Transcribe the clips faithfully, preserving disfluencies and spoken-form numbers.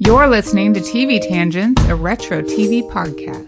You're listening to T V Tangents, a retro T V podcast.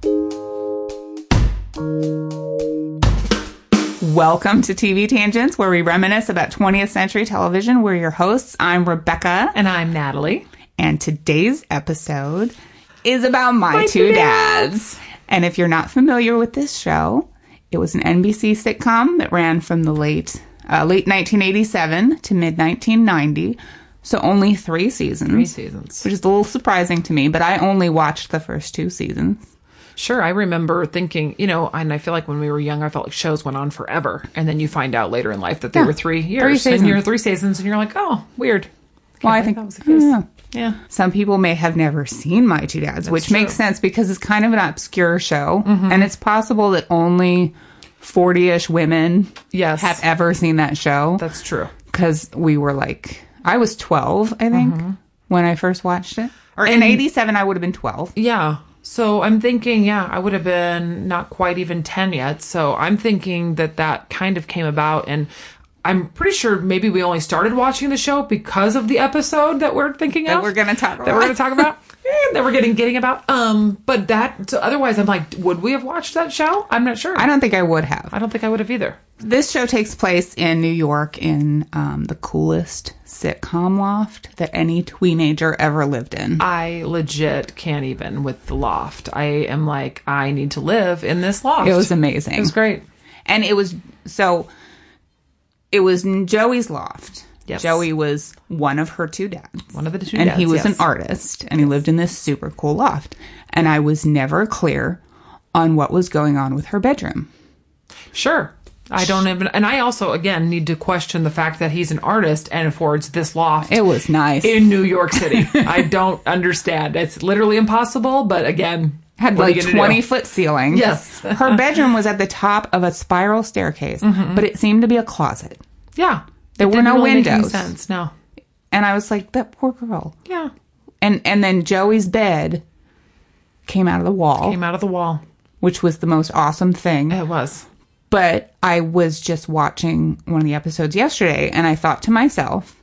Welcome to T V Tangents, where we reminisce about twentieth century television. We're your hosts. I'm Rebecca. And I'm Natalie. And today's episode is about My, My Two, Two dads. dads. And if you're not familiar with this show, it was an N B C sitcom that ran from the late uh, late nineteen eighty-seven to mid nineteen ninety. So only three seasons. Three seasons. Which is a little surprising to me, but I only watched the first two seasons. Sure. I remember thinking, you know, and I feel like when we were young, I felt like shows went on forever. And then you find out later in life that they yeah. were three years. Three seasons. And you're three seasons, and you're like, oh, weird. Well, I think that was the case. Yeah. yeah. Some people may have never seen My Two Dads, That's which true. Makes sense because it's kind of an obscure show. Mm-hmm. And it's possible that only forty-ish women yes. have ever seen that show. That's true. Because we were like... I was twelve, I think, mm-hmm. when I first watched it. Or in eighty-seven, I would have been twelve. Yeah. So I'm thinking, yeah, I would have been not quite even ten yet. So I'm thinking that that kind of came about. And I'm pretty sure maybe we only started watching the show because of the episode that we're thinking that of. We're going to talk about. That we're going to talk about. that we're getting getting about. Um, But that, so otherwise, I'm like, would we have watched that show? I'm not sure. I don't think I would have. I don't think I would have either. This show takes place in New York in um, the coolest sitcom loft that any teenager ever lived in. I legit can't even with the loft. I am like, I need to live in this loft. It was amazing. It was great. And it was, so, it was in Joey's loft. Yes. Joey was one of her two dads. One of the two and dads, And he was yes. an artist, and he lived in this super cool loft. And I was never clear on what was going on with her bedroom. Sure. I don't even, and I also, again, need to question the fact that he's an artist and affords this loft. It was nice. In New York City. I don't understand. It's literally impossible, but again, had like twenty foot ceiling. Yes. Her bedroom was at the top of a spiral staircase, mm-hmm. but it seemed to be a closet. Yeah. There were no really windows. Make any sense. No. And I was like, that poor girl. Yeah. And and then Joey's bed came out of the wall. Came out of the wall. Which was the most awesome thing. It was. But I was just watching one of the episodes yesterday, and I thought to myself,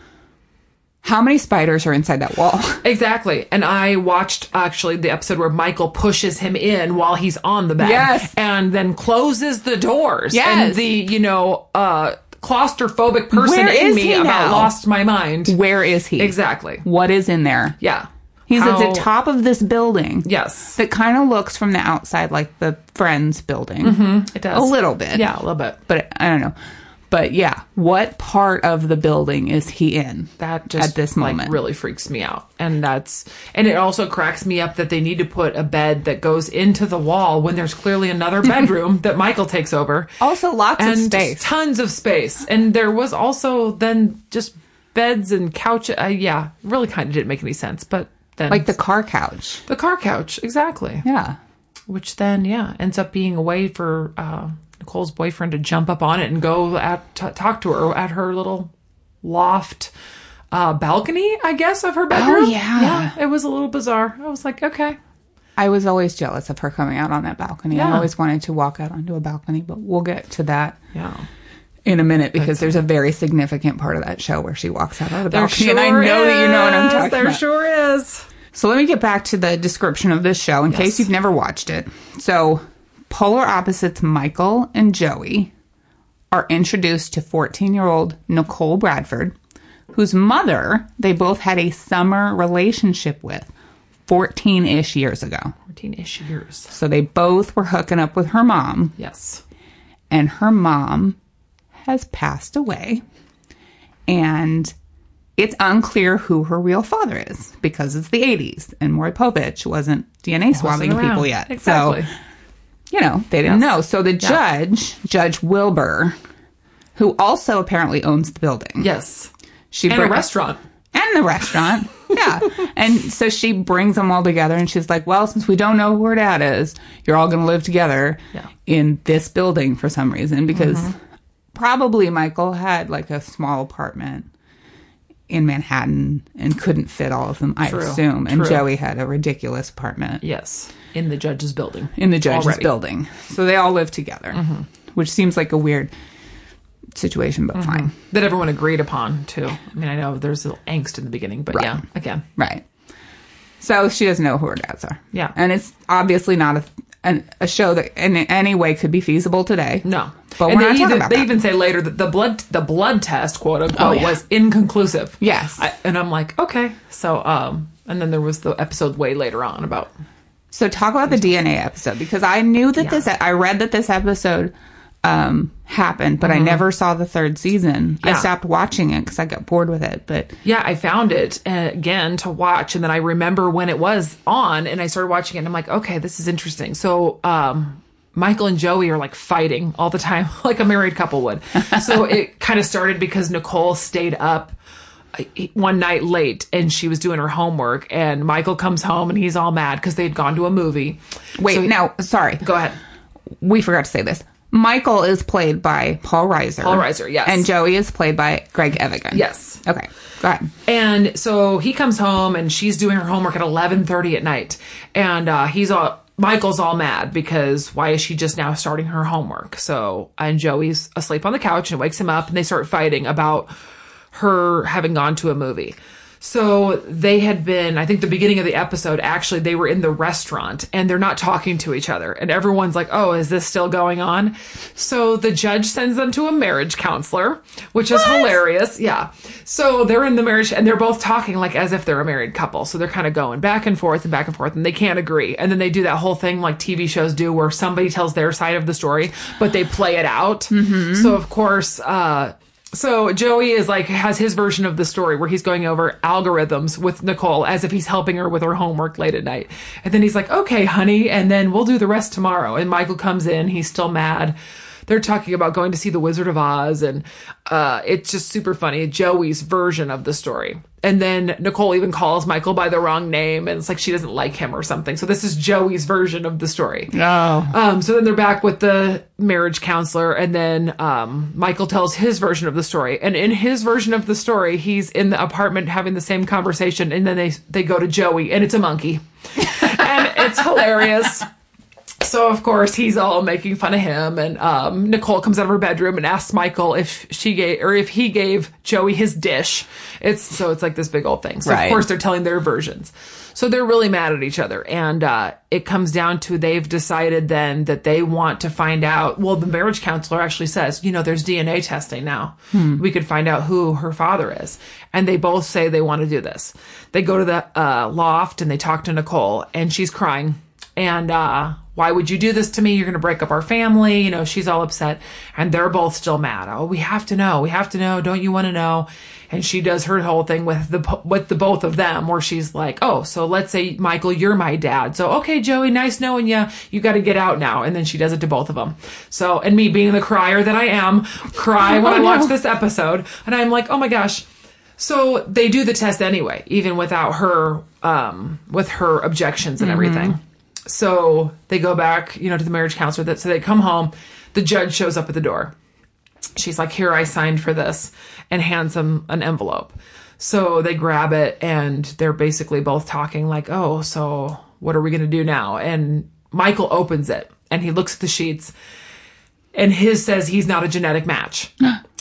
how many spiders are inside that wall? Exactly. And I watched, actually, the episode where Michael pushes him in while he's on the bed. Yes. And then closes the doors. Yes. And the, you know, uh, claustrophobic person Where in is me he about now? Lost my mind. Where is he? Exactly. What is in there? Yeah. He's How... at the top of this building. Yes. That kind of looks from the outside like the Friends building. Mm-hmm. It does. A little bit. Yeah, a little bit. But I don't know. But yeah, what part of the building is he in? That just at this moment like, really freaks me out. And that's, and it also cracks me up that they need to put a bed that goes into the wall when there's clearly another bedroom that Michael takes over. Also lots and of space. Tons of space. And there was also then just beds and couch. Uh, yeah, really kind of didn't make any sense. But then. Like the car couch. The car couch, exactly. Yeah. Which then, yeah, ends up being a way for uh, Nicole's boyfriend to jump up on it and go at t- talk to her at her little loft uh, balcony, I guess, of her bedroom. Oh, yeah. Yeah, it was a little bizarre. I was like, okay. I was always jealous of her coming out on that balcony. Yeah. I always wanted to walk out onto a balcony, but we'll get to that yeah. in a minute because That's there's a very significant part of that show where she walks out on the there balcony. Sure and I know is. that you know what I'm talking there about. There sure is. So let me get back to the description of this show in yes. case you've never watched it. So polar opposites Michael and Joey are introduced to fourteen-year-old Nicole Bradford, whose mother they both had a summer relationship with fourteen-ish years ago. fourteen-ish years. So they both were hooking up with her mom. Yes. And her mom has passed away. And it's unclear who her real father is because it's the eighties and Maury Povich wasn't D N A swabbing people yet. Exactly. So, you know, they didn't yes. know. So the yeah. judge, Judge Wilbur, who also apparently owns the building. Yes. She and br- a restaurant. And the restaurant. Yeah. And so she brings them all together and she's like, well, since we don't know who her dad is, you're all going to live together yeah. in this building for some reason because mm-hmm. probably Michael had like a small apartment in Manhattan and couldn't fit all of them, I True. assume. And True. Joey had a ridiculous apartment. Yes. In the judge's building. In the judge's Already. building. So they all live together, mm-hmm. which seems like a weird situation, but mm-hmm. fine. That everyone agreed upon, too. I mean, I know there's a little angst in the beginning, but right. yeah, again. Right. So she doesn't know who her dads are. Yeah. And it's obviously not a, an, a show that in any way could be feasible today. No. But and we're they, not talking even, about they that. even say later that the blood the blood test, quote unquote, Oh, yeah. was inconclusive. Yes. I, and I'm like, okay. So, um, and then there was the episode way later on about... So talk about the D N A episode, because I knew that Yeah. this, I read that this episode um, happened, but mm-hmm. I never saw the third season. Yeah. I stopped watching it because I got bored with it. But yeah, I found it uh, again to watch, and then I remember when it was on, and I started watching it, and I'm like, okay, this is interesting. So, um, Michael and Joey are like fighting all the time, like a married couple would. So it kind of started because Nicole stayed up one night late and she was doing her homework, and Michael comes home and he's all mad because they had gone to a movie. Wait, so he, no, sorry. Go ahead. We forgot to say this. Michael is played by Paul Reiser. Paul Reiser, yes. And Joey is played by Greg Evigan. Yes. Okay, go ahead. And so he comes home and she's doing her homework at eleven thirty at night. And uh, he's all... Michael's all mad because why is she just now starting her homework? So, and Joey's asleep on the couch and wakes him up, and they start fighting about her having gone to a movie. So they had been, I think the beginning of the episode, actually, they were in the restaurant and they're not talking to each other. And everyone's like, oh, is this still going on? So the judge sends them to a marriage counselor, which is what? hilarious. Yeah. So they're in the marriage and they're both talking like as if they're a married couple. So they're kind of going back and forth and back and forth, and they can't agree. And then they do that whole thing like T V shows do where somebody tells their side of the story, but they play it out. Mm-hmm. So of course, uh, So Joey is like, has his version of the story where he's going over algorithms with Nicole as if he's helping her with her homework late at night. And then he's like, okay, honey, and then we'll do the rest tomorrow. And Michael comes in, he's still mad. They're talking about going to see The Wizard of Oz, and uh, it's just super funny. Joey's version of the story. And then Nicole even calls Michael by the wrong name, and it's like she doesn't like him or something. So this is Joey's version of the story. Oh. Um, so then they're back with the marriage counselor, and then um, Michael tells his version of the story. And in his version of the story, he's in the apartment having the same conversation, and then they they go to Joey, and it's a monkey. And it's hilarious. So, of course, he's all making fun of him, and um, Nicole comes out of her bedroom and asks Michael if she gave, or if he gave Joey his dish. It's so it's like this big old thing. So, right. Of course, they're telling their versions. So they're really mad at each other, and uh, it comes down to they've decided then that they want to find out. Well, the marriage counselor actually says, you know, there's D N A testing now. Hmm. We could find out who her father is, and they both say they want to do this. They go to the uh, loft and they talk to Nicole, and she's crying, and. Uh, Why would you do this to me? You're going to break up our family. You know, she's all upset, and they're both still mad. Oh, we have to know. We have to know. Don't you want to know? And she does her whole thing with the, with the both of them where she's like, oh, so let's say, Michael, you're my dad. So, okay, Joey, nice knowing you. You got to get out now. And then she does it to both of them. So, and me being the crier that I am, cry when oh, I watch no. this episode. And I'm like, oh my gosh. So they do the test anyway, even without her, um, with her objections and mm-hmm. everything. So they go back, you know, to the marriage counselor. That so they come home. The judge shows up at the door. She's like, here, I signed for this, and hands them an envelope. So they grab it, and they're basically both talking like, oh, so what are we going to do now? And Michael opens it, and he looks at the sheets, and his says he's not a genetic match.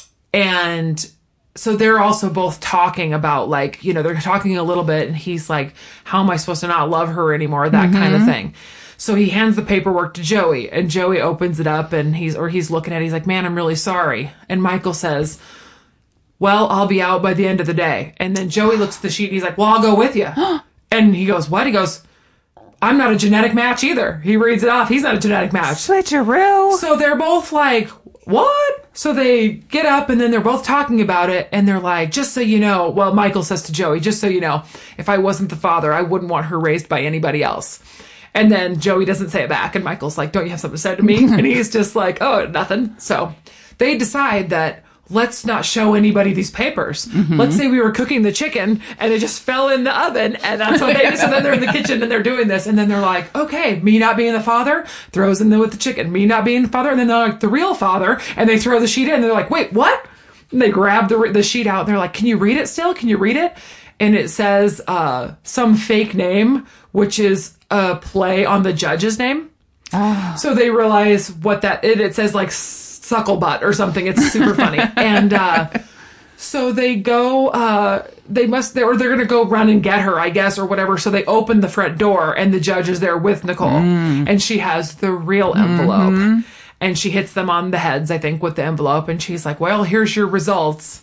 And so they're also both talking about, like, you know, they're talking a little bit, and he's like, how am I supposed to not love her anymore? That mm-hmm. kind of thing. So he hands the paperwork to Joey, and Joey opens it up, and he's, or he's looking at it, he's like, man, I'm really sorry. And Michael says, well, I'll be out by the end of the day. And then Joey looks at the sheet, and he's like, well, I'll go with you. And he goes, what? He goes, I'm not a genetic match either. He reads it off. He's not a genetic match. Switcheroo. So they're both like, what? So they get up, and then they're both talking about it, and they're like, just so you know, well, Michael says to Joey, just so you know, if I wasn't the father, I wouldn't want her raised by anybody else. And then Joey doesn't say it back, and Michael's like, don't you have something to say to me? And he's just like, oh, nothing. So they decide that let's not show anybody these papers. Mm-hmm. Let's say we were cooking the chicken, and it just fell in the oven, and that's what they do. So then they're in the kitchen, and they're doing this, and then they're like, okay, me not being the father, throws in there with the chicken. Me not being the father, and then they're like, the real father, and they throw the sheet in, and they're like, wait, what? And they grab the the sheet out, and they're like, can you read it still? Can you read it? And it says uh, some fake name, which is a play on the judge's name. Oh. So they realize what that, it, it says like suckle butt or something. It's super funny. And uh, So they go, uh, they must, they, or they're going to go run and get her, I guess, or whatever. So they open the front door and the judge is there with Nicole mm. and she has the real envelope mm-hmm. and she hits them on the heads, I think, with the envelope. And she's like, well, here's your results.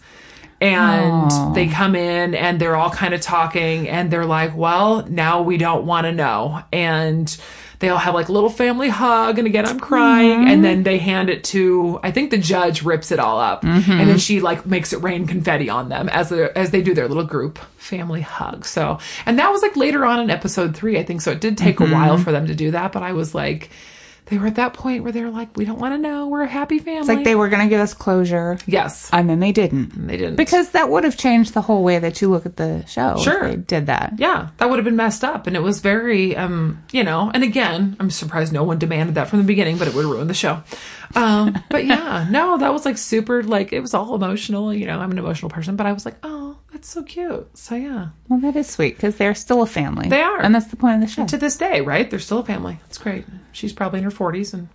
And Aww. They come in and they're all kind of talking and they're like, well, now we don't want to know. And they all have like a little family hug, and again, I'm crying. Mm-hmm. And then they hand it to, I think the judge rips it all up. Mm-hmm. And then she like makes it rain confetti on them as they as they do their little group family hug. So, and that was like later on in episode three, I think. So it did take mm-hmm. a while for them to do that. But I was like, they were at that point where they're like, we don't want to know. We're a happy family. It's like they were going to give us closure. Yes. And then they didn't. And they didn't. Because that would have changed the whole way that you look at the show. Sure. If they did that. Yeah. That would have been messed up. And it was very, um, you know, and again, I'm surprised no one demanded that from the beginning, but it would have ruined the show. Um, but yeah, no, that was like super, like, it was all emotional. You know, I'm an emotional person, but I was like, oh, that's so cute. So yeah. Well, that is sweet because they're still a family. They are. And that's the point of the show. And to this day, right? They're still a family. It's great. She's probably in her forties and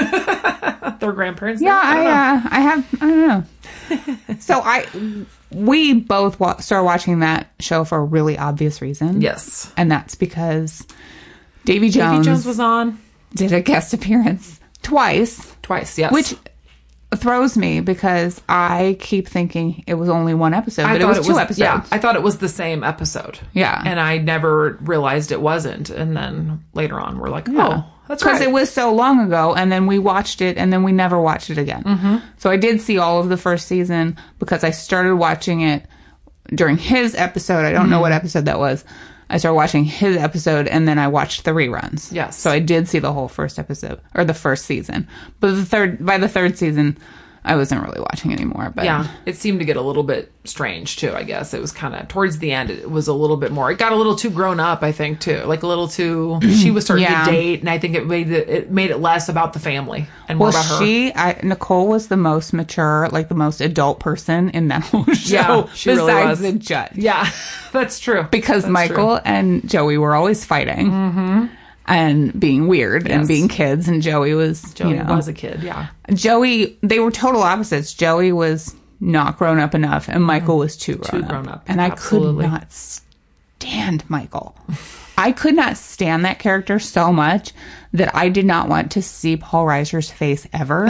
their grandparents. Yeah, I, I, uh, I have, I don't know. So I, we both wa- started watching that show for a really obvious reason. Yes. And that's because Davy Jones, Davy Jones was on. Did a guest appearance twice. Twice, yes. Which throws me because I keep thinking it was only one episode, I but it was, it was two episodes. Yeah, I thought it was the same episode. Yeah. And I never realized it wasn't. And then later on, we're like, oh, yeah. that's right. Because it was so long ago, and then we watched it, and then we never watched it again. Mm-hmm. So I did see all of the first season because I started watching it during his episode. I don't mm-hmm. know what episode that was. I started watching his episode, and then I watched the reruns. Yes. So I did see the whole first episode, or the first season. But the third, by the third season, I wasn't really watching anymore. But yeah, it seemed to get a little bit strange, too, I guess. It was kind of, towards the end, it was a little bit more, it got a little too grown up, I think, too. Like, a little too, she was starting yeah. to date, and I think it made it, it made it less about the family and more well, about her. she, I, Nicole was the most mature, like, the most adult person in that whole show. Yeah, she besides really was. the judge. Yeah, that's true. Because that's Michael true. and Joey were always fighting. Mm-hmm. And being weird yes. and being kids, and Joey was, Joey you know, was a kid, yeah. Joey, they were total opposites. Joey was not grown up enough, and Michael was too grown, too up. grown up. And Absolutely. I could not stand Michael. I could not stand that character so much that I did not want to see Paul Reiser's face ever.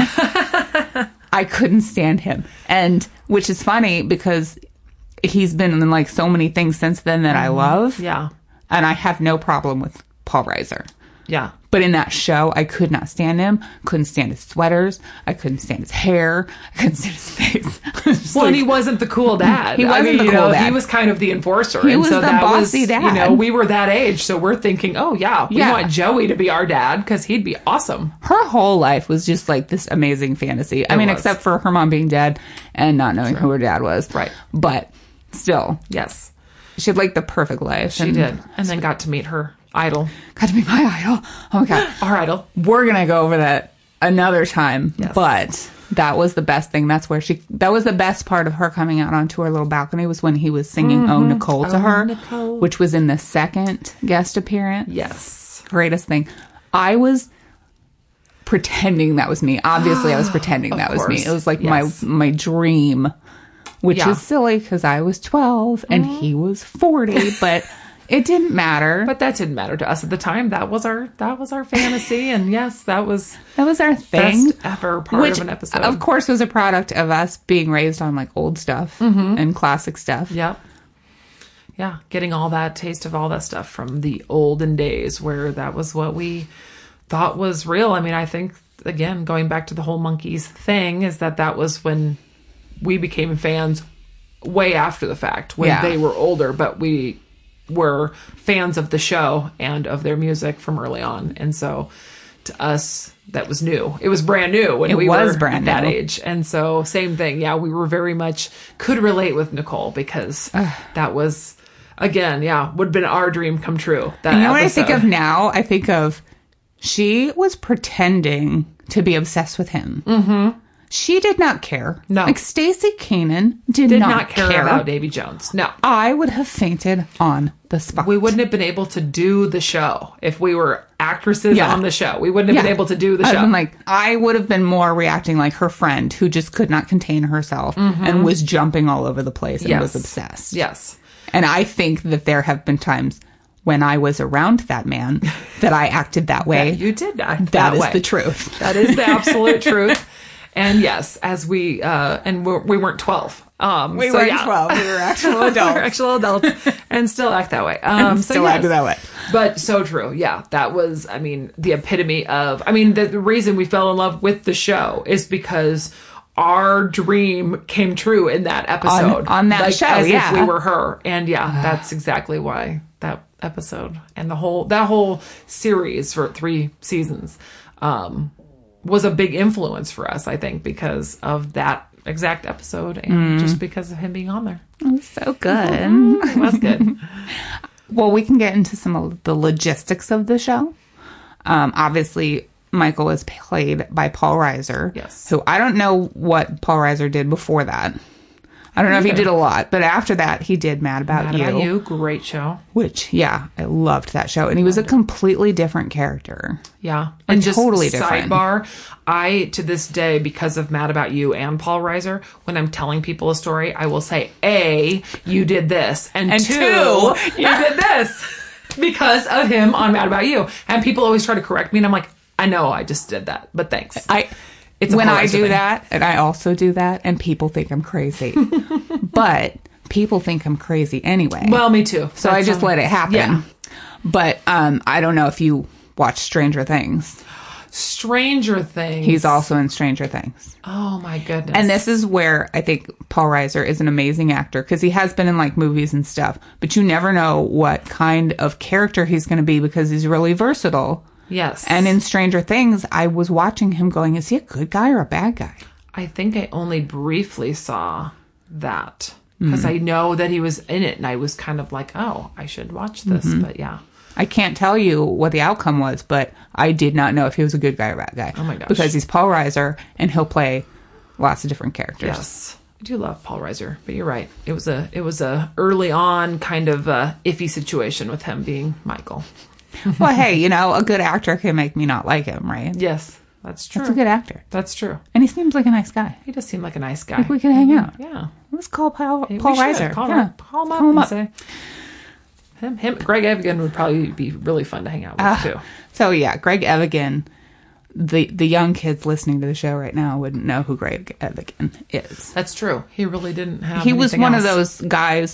I couldn't stand him. And, which is funny because he's been in like so many things since then that mm-hmm. I love. Yeah. And I have no problem with Paul Reiser. Yeah. But in that show, I could not stand him. Couldn't stand his sweaters. I couldn't stand his hair. I couldn't stand his face. Well, like, and he wasn't the cool dad. He wasn't I mean, the you cool know, dad. He was kind of the enforcer. He and was so the that bossy was, dad. You know, we were that age, so we're thinking, oh, yeah, we yeah. want Joey to be our dad because he'd be awesome. Her whole life was just like this amazing fantasy. It I mean, was. Except for her mom being dead and not knowing True. Who her dad was. Right. But still. Yes. She had like the perfect life. She and, did. And then got to meet her idol. Got to be my idol. Oh my God. Our idol. We're going to go over that another time. Yes. But that was the best thing. That's where she, that was the best part of her coming out onto her little balcony was when he was singing mm-hmm. Oh Nicole to oh, her, Nicole. Which was in the second guest appearance. Yes. Greatest thing. I was pretending that was me. Obviously, I was pretending that was me. It was like yes. my, my dream, which yeah. is silly because I was twelve and mm-hmm. he was forty, but it didn't matter. But that didn't matter to us at the time. That was our that was our fantasy, and yes, that was that was our thing. Best ever part Which, of an episode. Of course, was a product of us being raised on like old stuff mm-hmm. and classic stuff. Yep. Yeah, getting all that taste of all that stuff from the olden days where that was what we thought was real. I mean, I think again going back to the whole monkeys thing is that that was when we became fans way after the fact when yeah. they were older, but we were fans of the show and of their music from early on. And so to us, that was new. It was brand new when it we was were brand at that new. age. And so same thing. Yeah, we were very much could relate with Nicole because that was, again, yeah, would have been our dream come true. That you know episode. What I think of now? I think of she was pretending to be obsessed with him. Mm-hmm. She did not care. No. Like, Stacey Kanan did, Did not, not care, care about Davy Jones. No. I would have fainted on the spot. We wouldn't have been able to do the show if we were actresses Yeah. on the show. We wouldn't have Yeah. been able to do the I'd show. been like, I would have been more reacting like her friend who just could not contain herself and was jumping all over the place and Yes. was obsessed. Yes. And I think that there have been times when I was around that man that I acted that way. You did act That that is way. the truth. That is the absolute truth. And yes, as we, uh, and we're, we weren't twelve. Um, We so weren't yeah. twelve. We were actual adults. We're actual adults and still act that way. Um, so still yes. acted that way. But so true. Yeah. That was, I mean, the epitome of, I mean, the, the reason we fell in love with the show is because our dream came true in that episode. On- on that like, show, as yeah. if we were her. And yeah, that's exactly why that episode and the whole, that whole series for three seasons, um, was a big influence for us, I think, because of that exact episode and just because of him being on there. It was so good. It was good. Well, we can get into some of the logistics of the show. Um, obviously, Michael is played by Paul Reiser. Yes. Who I don't know what Paul Reiser did before that. I don't know if he did a lot, but after that, he did Mad About, Mad you, About You, great show. which, yeah, I loved that show. And he was a completely different character. Yeah. And just totally different. sidebar, I, to this day, because of Mad About You and Paul Reiser, when I'm telling people a story, I will say, A, you did this, and, And two, two, you did this because of him on Mad About You. And people always try to correct me, and I'm like, I know I just did that, but thanks. I It's a when Paul I Reiser do thing. that, and I also do that, and people think I'm crazy. But people think I'm crazy anyway. Well, me too. So I just let it happen. Yeah. But um, I don't know if you watch Stranger Things. Stranger Things. He's also in Stranger Things. Oh my goodness. And this is where I think Paul Reiser is an amazing actor because he has been in like movies and stuff, but you never know what kind of character he's going to be because he's really versatile. Yes. And in Stranger Things, I was watching him going, is he a good guy or a bad guy? I think I only briefly saw that because I know that he was in it and I was kind of like, oh, I should watch this. Mm-hmm. But yeah. I can't tell you what the outcome was, but I did not know if he was a good guy or bad guy. Oh my gosh. Because he's Paul Reiser and he'll play lots of different characters. Yes. I do love Paul Reiser, but you're right. It was a it was a early on kind of uh iffy situation with him being Michael. Well, hey, you know, a good actor can make me not like him, right? Yes, that's true. That's a good actor. That's true. And he seems like a nice guy. He does seem like a nice guy. We could hang out. Yeah. Let's call Paul, Hey, Paul we should. Reiser. Call, yeah. him, call him up Call him and up. say him. Him. Greg Evigan would probably be really fun to hang out with Uh, too. So, yeah, Greg Evigan, the, the young kids listening to the show right now wouldn't know who Greg Evigan is. That's true. He really didn't have. He was anything one else. of those guys,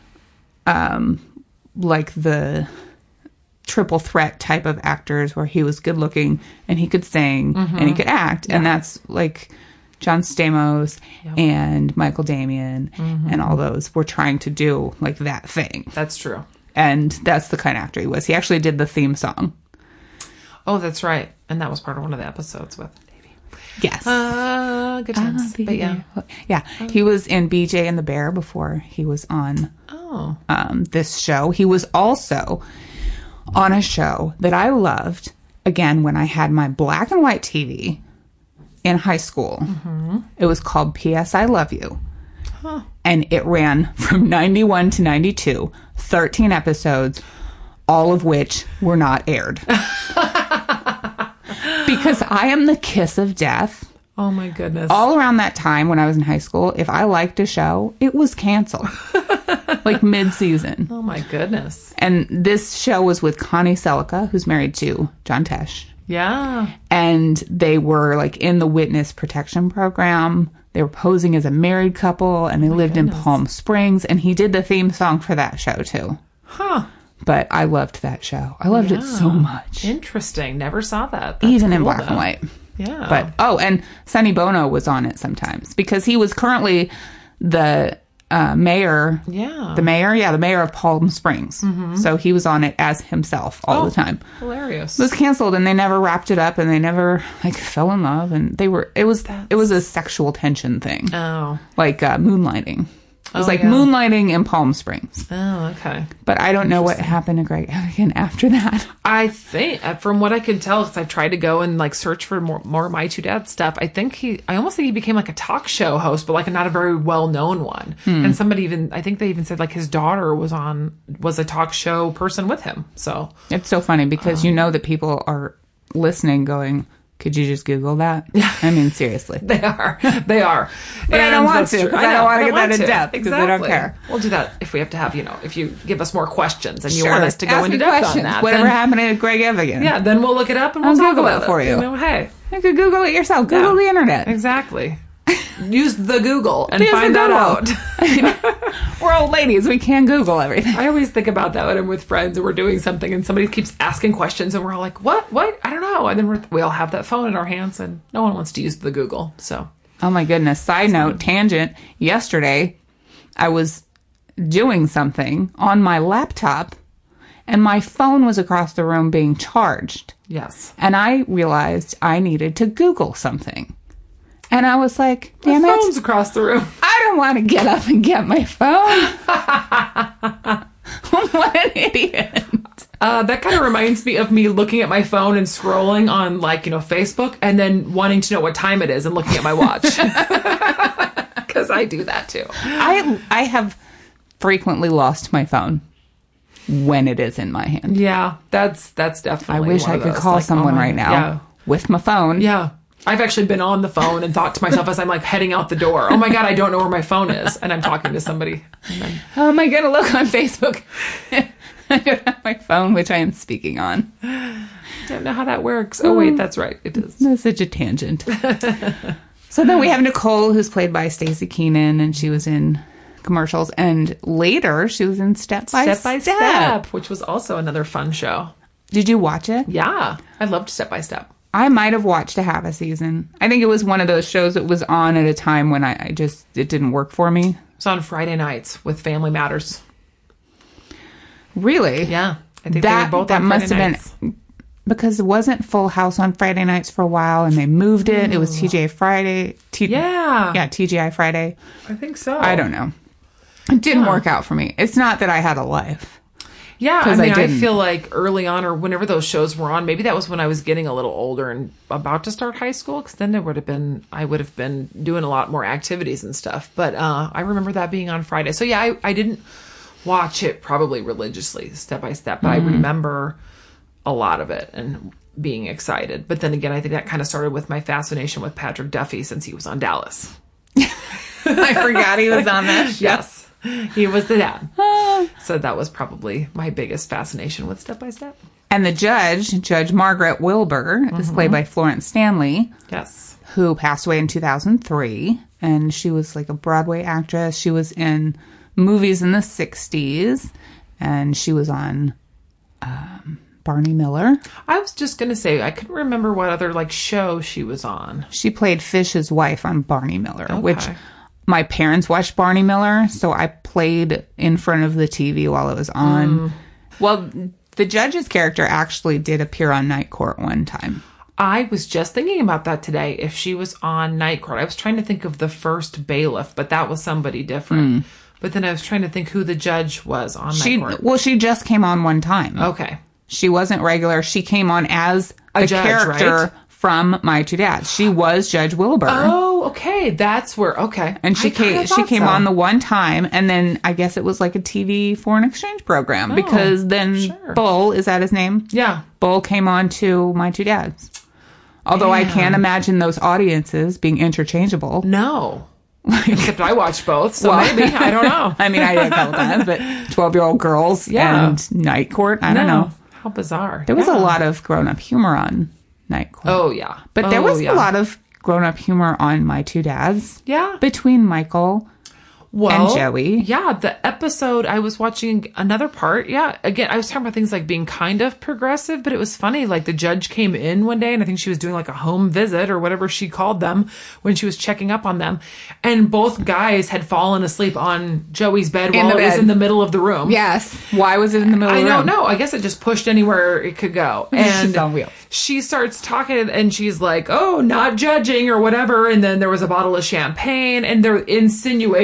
um, like the triple threat type of actors where he was good looking and he could sing Mm-hmm. and he could act. And that's like John Stamos Yep. and Michael Damian Mm-hmm. and all those were trying to do like that thing. That's true. And that's the kind of actor he was. He actually did the theme song. Oh, that's right. And that was part of one of the episodes with Davey. Yes. Uh, good times. I'll be But yeah. there. Yeah. He was in B J and the Bear before he was on Oh. um, this show. He was also on a show that I loved, again, when I had my black and white T V in high school. Mm-hmm. It was called P S I Love You. Huh. And it ran from ninety-one to ninety-two, thirteen episodes, all of which were not aired. Because I am the kiss of death. Oh my goodness. All around that time when I was in high school, if I liked a show, it was canceled. Like mid-season. Oh my goodness. And this show was with Connie Selica, who's married to John Tesh. Yeah. And they were like in the witness protection program. They were posing as a married couple and they lived in goodness. Palm Springs. And he did the theme song for that show too. Huh. But I loved that show. I loved it so much. Interesting. Never saw that. That's Even in cool, black though. and white. Yeah. But, oh, and Sonny Bono was on it sometimes because he was currently the uh, mayor. yeah. The mayor, yeah, the mayor of Palm Springs. So he was on it as himself all Oh, the time. Hilarious. It was canceled and they never wrapped it up and they never like fell in love and they were it was it was a sexual tension thing. Oh. Like uh, moonlighting. It was Oh, like yeah. moonlighting in Palm Springs. Oh, okay. But I don't know what happened to Greg Evigan after that. I think, uh, from what I can tell, because I've tried to go and like search for more, more My Two Dads stuff, I think he, I almost think he became like a talk show host, but like not a very well known one. Hmm. And somebody even, I think they even said like his daughter was on, was a talk show person with him. So It's so funny because you know that people are listening going, could you just Google that? I mean, seriously. they are, they are. But I don't want to, 'cause I don't want to get that in to. depth, 'cause I don't care. We'll do that if we have to have, you know, if you give us more questions and you Sure. want us to go Ask into me depth questions. on that. Whatever then, happened to Greg Evigan? yeah, then we'll look it up and we'll I'll talk Google about it for you. You know, hey. You could Google it yourself. Google Yeah. the internet. Exactly. Use the Google and Use find the that Google. out. We're old ladies. We can't Google everything. I always think about that when I'm with friends and we're doing something and somebody keeps asking questions and we're all like, what? What? I don't know. And then we're, we all have that phone in our hands and no one wants to use the Google. So, Oh my goodness. Side note, tangent. Yesterday, I was doing something on my laptop and my phone was across the room being charged. yes. And I realized I needed to Google something. And I was like, damn My it. phone's across the room. I don't want to get up and get my phone. What an idiot. Uh, that kind of reminds me of me looking at my phone and scrolling on, like, you know, Facebook and then wanting to know what time it is and looking at my watch. Because I do that too. I I have frequently lost my phone when it is in my hand. Yeah, that's that's I definitely. wish one I of could those, call like, someone oh my- right now Yeah. with my phone. Yeah. I've actually been on the phone and thought to myself as I'm like heading out the door, oh my God, I don't know where my phone is. And I'm talking to somebody. And then, How am I going to look on Facebook? I don't have my phone, which I am speaking on. don't know how that works. Oh, wait, that's right. It is. That's such a tangent. So then we have Nicole, who's played by Stacey Keenan, and she was in commercials. And later, she was in Step by Step. Step by Step, which was also another fun show. Did you watch it? Yeah. I loved Step by Step. I might have watched a half a season. I think it was one of those shows that was on at a time when I, I just, it didn't work for me. It's on Friday nights with Family Matters. Really? Yeah. I think That, they were both that on must Friday have nights. been, because it wasn't Full House on Friday nights for a while and they moved it. It was T J Friday. T- Yeah. Yeah, T G I Friday. I think so. I don't know. It didn't Yeah. work out for me. It's not that I had a life. Yeah, I 'Cause I mean, I, didn't. feel like early on or whenever those shows were on, maybe that was when I was getting a little older and about to start high school, because then there would have been, I would have been doing a lot more activities and stuff. But uh, I remember that being on Friday. So yeah, I, I didn't watch it probably religiously, step by step, but Mm-hmm. I remember a lot of it and being excited. But then again, I think that kind of started with my fascination with Patrick Duffy since he was on Dallas. I forgot he was on that show. Yes. He was the dad. So that was probably my biggest fascination with Step by Step. And the judge, Judge Margaret Wilbur, is Mm-hmm. played by Florence Stanley, Yes. who passed away in two thousand three. And she was like a Broadway actress. She was in movies in the sixties. And she was on um, Barney Miller. I was just going to say, I couldn't remember what other like show she was on. She played Fish's wife on Barney Miller, Okay. which my parents watched Barney Miller, so I played in front of the T V while it was on. Mm. Well, the judge's character actually did appear on Night Court one time. I was just thinking about that today. If she was on Night Court, I was trying to think of the first bailiff, but that was somebody different. But then I was trying to think who the judge was on She Night Court. well, she just came on one time. Okay. She wasn't regular. She came on as A the judge, character right? from My Two Dads. She was Judge Wilbur. Oh, okay. That's where, okay. And she I kinda came. She thought came so. on the one time, and then I guess it was like a T V foreign exchange program because then Oh, sure. Bull, is that his name? Yeah. Bull came on to My Two Dads. Although I Man. can't imagine those audiences being interchangeable. No. Except I watched both, so Well- maybe. I don't know. I mean, I did a couple times, but twelve-year-old girls Yeah. and Night Court. I don't No. know. How bizarre. There was Yeah. a lot of grown-up humor on Night Court. Oh, yeah. But there Oh, was yeah. a lot of grown-up humor on My Two Dads. Yeah. Between Michael Well, and Joey. Yeah, the episode I was watching another part. Yeah, again, I was talking about things like being kind of progressive, but it was funny. Like the judge came in one day and I think she was doing like a home visit or whatever she called them when she was checking up on them. And both guys had fallen asleep on Joey's bed In while the it was bed. in the middle of the room. Yes. Why was it in the middle I of the don't room? know. I guess it just pushed anywhere it could go. And She's on wheels. she starts talking and she's like, oh, not judging or whatever. And then there was a bottle of champagne and their insinuation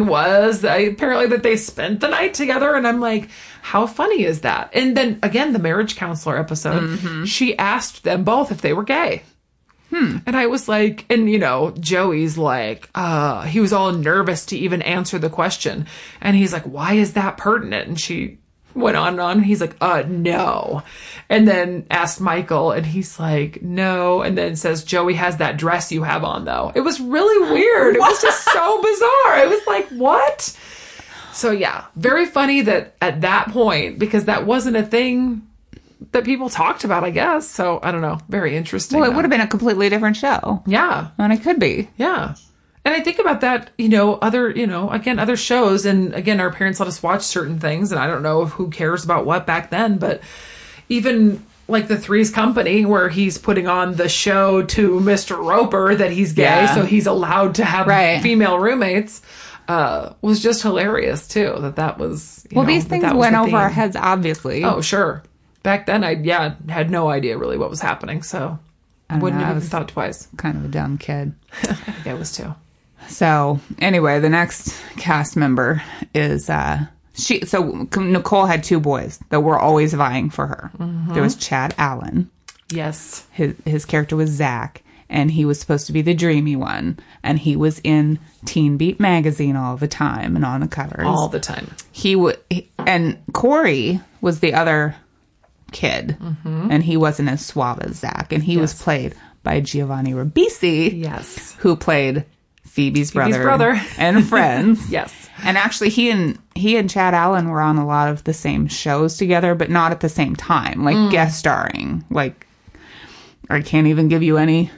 reason was that apparently that they spent the night together. And I'm like, how funny is that? And then again, the marriage counselor episode, mm-hmm. she asked them both if they were gay. Hmm. And I was like, and you know, Joey's like, uh, he was all nervous to even answer the question. And he's like, why is that pertinent? And she went on and on. And he's like, uh, no. And then asked Michael, and he's like, no. And then says, Joey has that dress you have on, though. It was really weird. It was just so bizarre. It was like, what? So yeah, very funny that at that point, because that wasn't a thing that people talked about, I guess. So I don't know. Very interesting. Well, it would have been a completely different show. Yeah. And it could be. Yeah. And I think about that, you know, other, you know, again, other shows. And again, our parents let us watch certain things. And I don't know who cares about what back then. But even like the Three's Company, where he's putting on the show to Mister Roper that he's gay. Yeah. So he's allowed to have right. female roommates. Uh, was just hilarious, too. That that was, you well, know, these things that went the over theme. our heads, obviously. Oh, sure. Back then, I, yeah, had no idea really what was happening. So I wouldn't know, have even thought twice. Kind of a dumb kid. I think I was too. So anyway, the next cast member is uh, she. So Nicole had two boys that were always vying for her. Mm-hmm. There was Chad Allen. Yes, his his character was Zach, and he was supposed to be the dreamy one, and he was in Teen Beat magazine all the time and on the covers all the time. He would, and Corey was the other kid, mm-hmm. and he wasn't as suave as Zach, and he yes. was played by Giovanni Ribisi, yes, who played Phoebe's, Phoebe's brother, brother. and Friends. Yes. And actually he and he and Chad Allen were on a lot of the same shows together, but not at the same time, like mm. guest starring. Like, I can't even give you any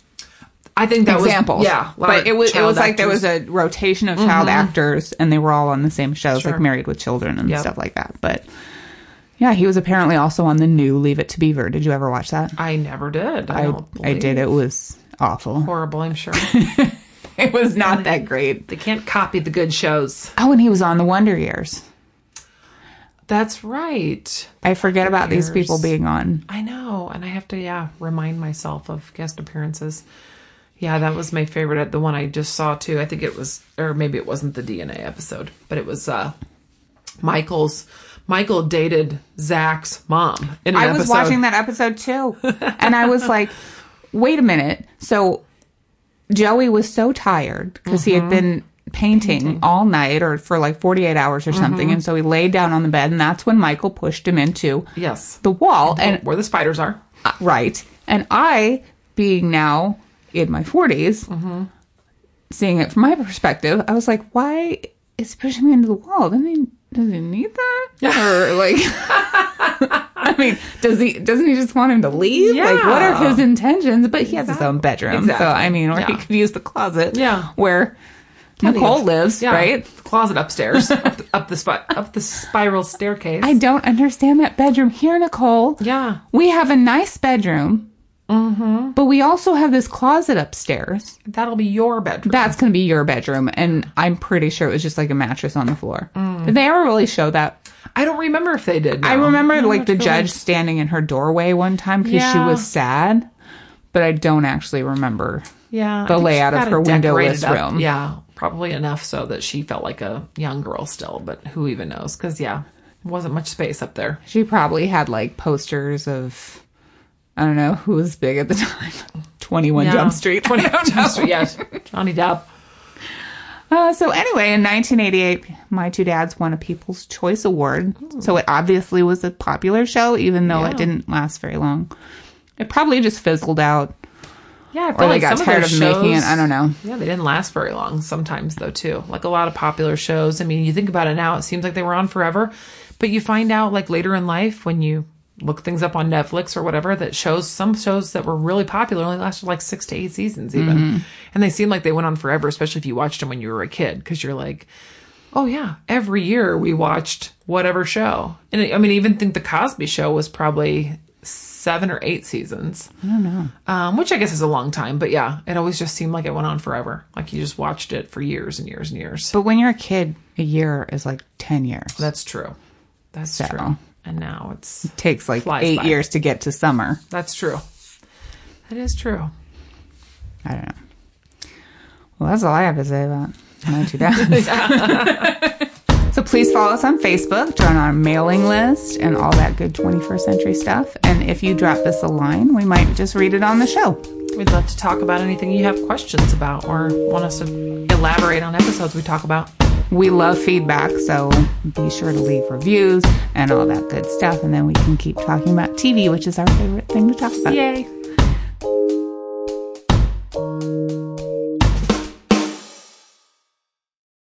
I think that examples. Was, yeah. But it was it was like actors. There was a rotation of child mm-hmm. actors, and they were all on the same shows, sure. like Married with Children and yep. stuff like that. But yeah, he was apparently also on the new Leave It to Beaver. Did you ever watch that? I never did. I, I, don't I did. It was awful. Horrible, I'm sure. It was not that great. They can't copy the good shows. Oh, and he was on The Wonder Years. That's right. I forget about these people being on. I know. And I have to, yeah, remind myself of guest appearances. Yeah, that was my favorite. The one I just saw, too. I think it was, or maybe it wasn't the D N A episode, but it was uh, Michael's. Michael dated Zach's mom in an I was episode. watching that episode, too. And I was like, wait a minute. So Joey was so tired because mm-hmm. he had been painting, painting all night or for like forty-eight hours or something. Mm-hmm. And so he laid down on the bed, and that's when Michael pushed him into yes. the wall. and and Where the spiders are. Uh, right. And I, being now in my forties, mm-hmm. seeing it from my perspective, I was like, why is he pushing me into the wall? Doesn't he, does he need that? Or like, I mean, does he, doesn't he just want him to leave? Yeah. Like, what are his intentions? But he has exactly. his own bedroom. Exactly. So, I mean, or yeah. he could use the closet yeah. where Nicole lives, yeah. right? The closet upstairs, up, the, up the spi- up the spiral staircase. I don't understand that bedroom here, Nicole. Yeah. We have a nice bedroom. Mm-hmm. But we also have this closet upstairs. That'll be your bedroom. That's going to be your bedroom. And I'm pretty sure it was just like a mattress on the floor. Mm. Did they ever really show that? I don't remember if they did. No. I remember I like the judge like... standing in her doorway one time because yeah. she was sad. But I don't actually remember yeah, the layout of her windowless room. Yeah, probably enough so that she felt like a young girl still. But who even knows? Because, yeah, wasn't much space up there. She probably had like posters of... I don't know who was big at the time. twenty-one yeah. Jump Street. twenty-one Jump Street, yes. Johnny Depp. Uh, so anyway, in nineteen eighty-eight, My Two Dads won a People's Choice Award. Ooh. So it obviously was a popular show, even though yeah. it didn't last very long. It probably just fizzled out. Yeah, I feel or like they got some tired of, of shows, making it. I don't know. Yeah, they didn't last very long sometimes, though, too. Like a lot of popular shows. I mean, you think about it now, it seems like they were on forever. But you find out, like, later in life when you look things up on Netflix or whatever, that shows, some shows that were really popular only lasted like six to eight seasons even. Mm-hmm. And they seem like they went on forever, especially if you watched them when you were a kid, because you're like, oh yeah, every year we watched whatever show. And I mean, I even think The Cosby Show was probably seven or eight seasons. I don't know. Um, which I guess is a long time, but yeah, it always just seemed like it went on forever. Like you just watched it for years and years and years. But when you're a kid, a year is like ten years. That's true. That's so. true. And now it's... It takes like eight by. years to get to summer. That's true. That is true. I don't know. Well, that's all I have to say about My two dads. So please follow us on Facebook, join our mailing list, and all that good twenty-first century stuff. And if you drop us a line, we might just read it on the show. We'd love to talk about anything you have questions about or want us to elaborate on episodes we talk about. We love feedback, so be sure to leave reviews and all that good stuff. And then we can keep talking about T V, which is our favorite thing to talk about. Yay.